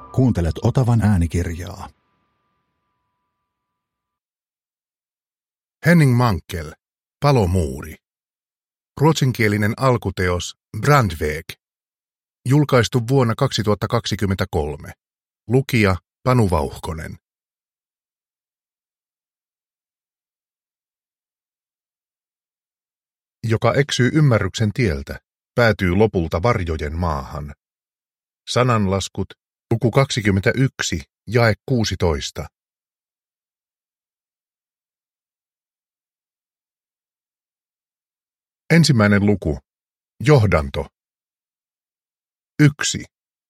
Kuuntelet Otavan äänikirjaa. Henning Mankell, Palomuuri. Ruotsinkielinen alkuteos Brandväg. Julkaistu vuonna 2023. Lukija Panu Vauhkonen. Joka eksyy ymmärryksen tieltä, päätyy lopulta varjojen maahan. Sananlaskut, luku 21, jae 16. Ensimmäinen luku. Johdanto. 1.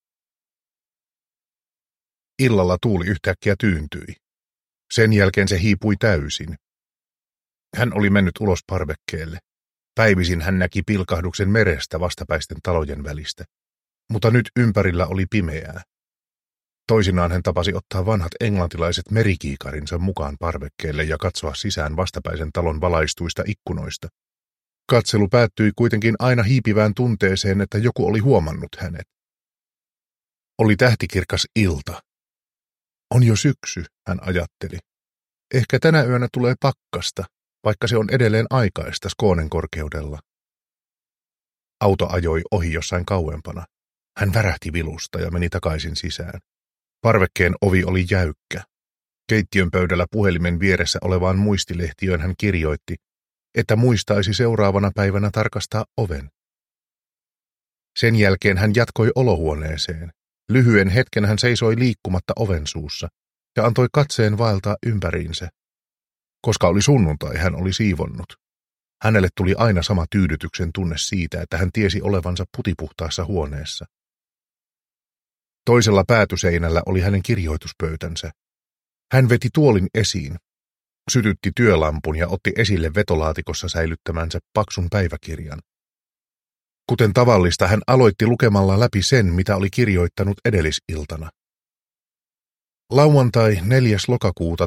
Illalla tuuli yhtäkkiä tyyntyi. Sen jälkeen se hiipui täysin. Hän oli mennyt ulos parvekkeelle. Päivisin hän näki pilkahduksen merestä vastapäisten talojen välistä, mutta nyt ympärillä oli pimeää. Toisinaan hän tapasi ottaa vanhat englantilaiset merikiikarinsa mukaan parvekkeelle ja katsoa sisään vastapäisen talon valaistuista ikkunoista. Katselu päättyi kuitenkin aina hiipivään tunteeseen, että joku oli huomannut hänet. Oli tähtikirkas ilta. On jo syksy, hän ajatteli. Ehkä tänä yönä tulee pakkasta, vaikka se on edelleen aikaista Skånen korkeudella. Auto ajoi ohi jossain kauempana. Hän värähti vilusta ja meni takaisin sisään. Parvekkeen ovi oli jäykkä. Keittiön pöydällä puhelimen vieressä olevaan muistilehtiöön hän kirjoitti, että muistaisi seuraavana päivänä tarkastaa oven. Sen jälkeen hän jatkoi olohuoneeseen. Lyhyen hetken hän seisoi liikkumatta oven suussa ja antoi katseen vaeltaa ympäriinsä. Koska oli sunnuntai, hän oli siivonnut. Hänelle tuli aina sama tyydytyksen tunne siitä, että hän tiesi olevansa putipuhtaassa huoneessa. Toisella päätyseinällä oli hänen kirjoituspöytänsä. Hän veti tuolin esiin, sytytti työlampun ja otti esille vetolaatikossa säilyttämänsä paksun päiväkirjan. Kuten tavallista, hän aloitti lukemalla läpi sen, mitä oli kirjoittanut edellisiltana. Lauantai 4. lokakuuta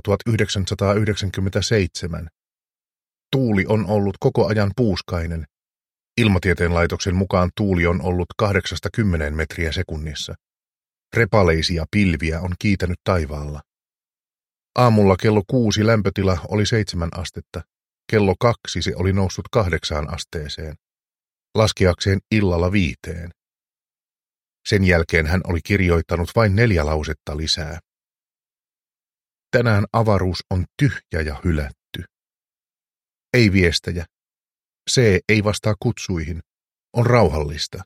1997. Tuuli on ollut koko ajan puuskainen. Ilmatieteen laitoksen mukaan tuuli on ollut 8–10 metriä sekunnissa. Repaleisia pilviä on kiitänyt taivaalla. Aamulla kello 6 lämpötila oli 7 astetta. Kello 2 se oli noussut 8 asteeseen. Laskeakseen illalla 5. Sen jälkeen hän oli kirjoittanut vain 4 lausetta lisää. Tänään avaruus on tyhjä ja hylätty. Ei viestejä. Se ei vastaa kutsuihin. On rauhallista.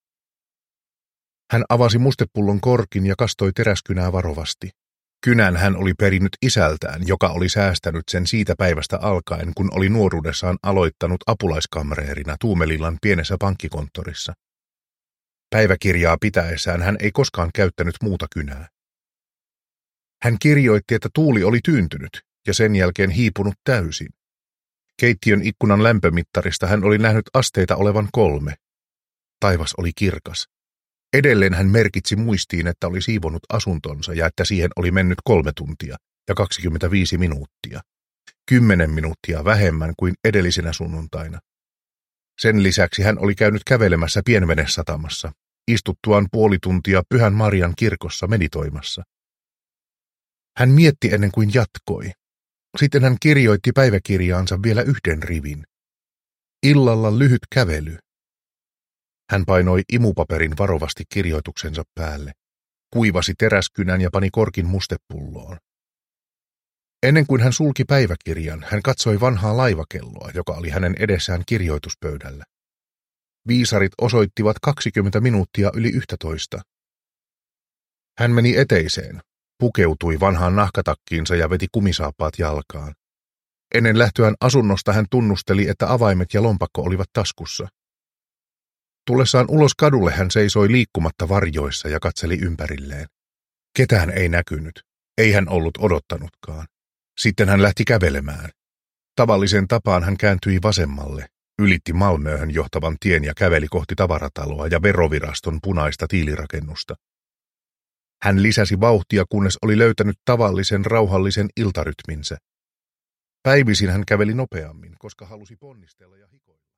Hän avasi mustepullon korkin ja kastoi teräskynää varovasti. Kynän hän oli perinnyt isältään, joka oli säästänyt sen siitä päivästä alkaen, kun oli nuoruudessaan aloittanut apulaiskamreerina Tuumelillan pienessä pankkikonttorissa. Päiväkirjaa pitäessään hän ei koskaan käyttänyt muuta kynää. Hän kirjoitti, että tuuli oli tyyntynyt ja sen jälkeen hiipunut täysin. Keittiön ikkunan lämpömittarista hän oli nähnyt asteita olevan 3. Taivas oli kirkas. Edelleen hän merkitsi muistiin, että oli siivonut asuntonsa ja että siihen oli mennyt 3 tuntia ja 25 minuuttia. 10 minuuttia vähemmän kuin edellisenä sunnuntaina. Sen lisäksi hän oli käynyt kävelemässä pienvenesatamassa, istuttuaan puoli tuntia Pyhän Marian kirkossa meditoimassa. Hän mietti ennen kuin jatkoi. Sitten hän kirjoitti päiväkirjaansa vielä 1 rivin. Illalla lyhyt kävely. Hän painoi imupaperin varovasti kirjoituksensa päälle, kuivasi teräskynän ja pani korkin mustepulloon. Ennen kuin hän sulki päiväkirjan, hän katsoi vanhaa laivakelloa, joka oli hänen edessään kirjoituspöydällä. Viisarit osoittivat 20 minuuttia yli 11. Hän meni eteiseen, pukeutui vanhaan nahkatakkiinsa ja veti kumisaappaat jalkaan. Ennen lähtöään asunnosta hän tunnusteli, että avaimet ja lompakko olivat taskussa. Tullessaan ulos kadulle hän seisoi liikkumatta varjoissa ja katseli ympärilleen. Ketään ei näkynyt, ei hän ollut odottanutkaan. Sitten hän lähti kävelemään. Tavallisen tapaan hän kääntyi vasemmalle, ylitti Malmöhön johtavan tien ja käveli kohti tavarataloa ja veroviraston punaista tiilirakennusta. Hän lisäsi vauhtia, kunnes oli löytänyt tavallisen rauhallisen iltarytminsä. Päivisin hän käveli nopeammin, koska halusi ponnistella ja hikoilla.